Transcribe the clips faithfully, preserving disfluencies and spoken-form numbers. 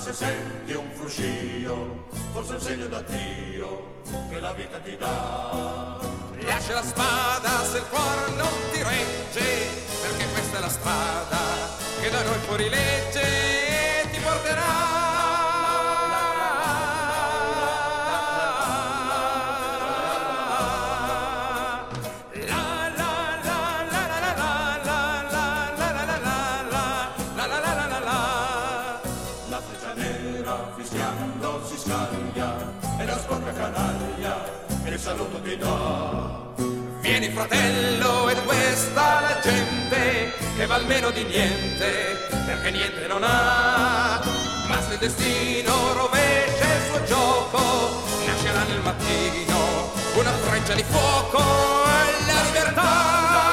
se senti un fruscio, forse un segno d'addio che la vita ti dà. Lascia la spada se il cuore non ti regge, perché questa è la strada che da noi fuori legge ti porterà. La freccia nera fischiando si scaglia e la sporca canaglia il saluto ti dà. Vieni fratello, ed questa la gente che val meno di niente, perché niente non ha. Ma se il destino rovescia il suo gioco, nascerà nel mattino una freccia di fuoco e la libertà.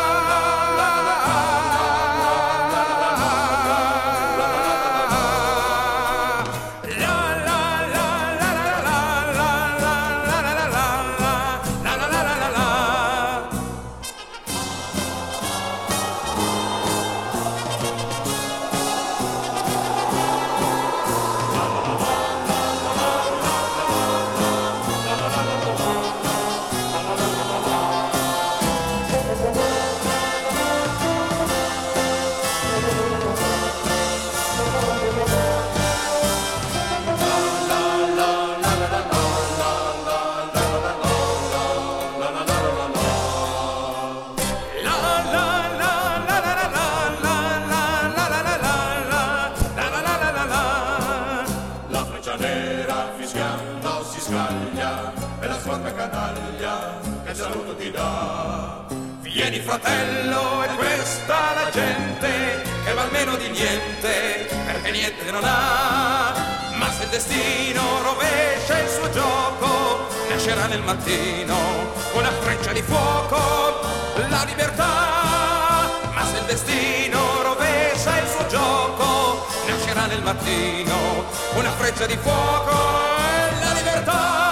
Fischiando si scaglia e la sporca canaglia che saluto ti dà. Vieni fratello, e questa la gente che val meno di niente, perché niente non ha. Ma se il destino rovescia il suo gioco, nascerà nel mattino una freccia di fuoco, la libertà. Ma se il destino rovescia il suo gioco, nascerà nel mattino una freccia di fuoco e la libertà.